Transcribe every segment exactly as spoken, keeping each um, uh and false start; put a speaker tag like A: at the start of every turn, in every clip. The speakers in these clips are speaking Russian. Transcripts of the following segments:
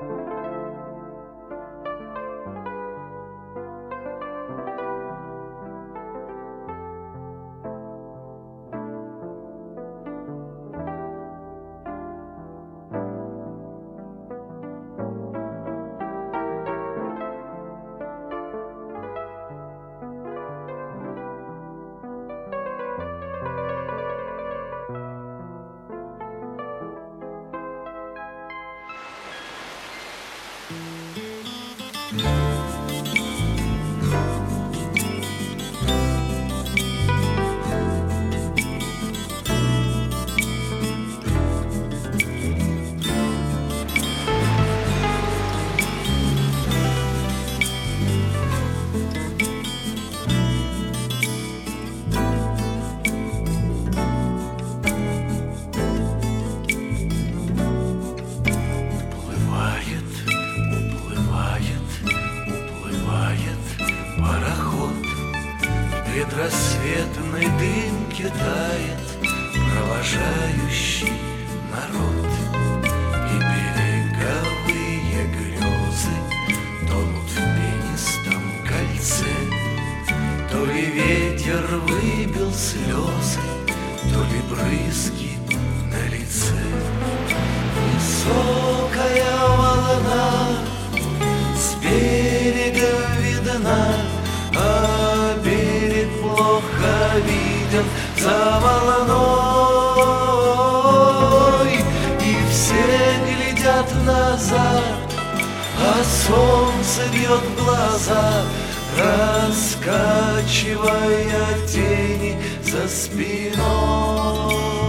A: предрассветной дымке тает провожающий народ, и береговые грезы тонут в пенистом кольце. То ли ветер выбил слезы, то ли брызги на лице. Высокая волна с берега видна, а берег плохо виден за волной. И все глядят назад, а солнце бьет в глаза, раскачивая тени за спиной.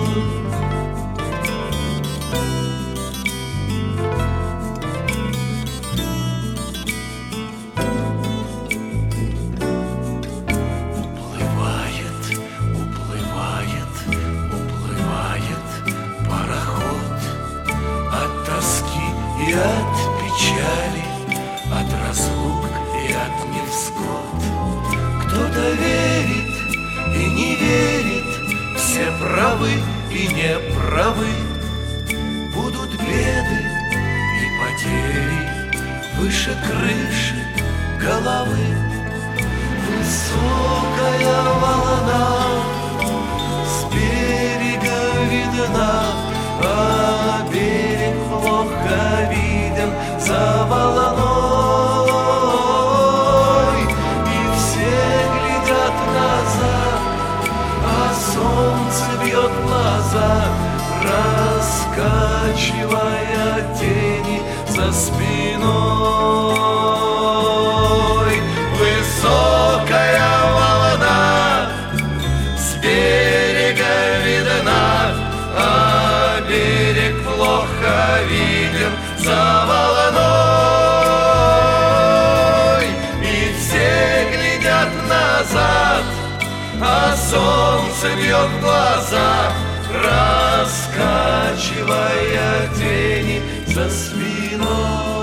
A: И от печали, от разлук и от невзгод. Кто-то верит и не верит, все правы и неправы. Будут беды и потери выше крыши головы. Высокая волна с берега видна, а берег плохо виден за волной. И все глядят назад, а солнце бьет в глаза, раскачивая тени за спиной. Высокая волна с берега видна, а берег плохо виден за волной. И все глядят назад, а солнце бьет в глаза, раскачивая тени за спиной.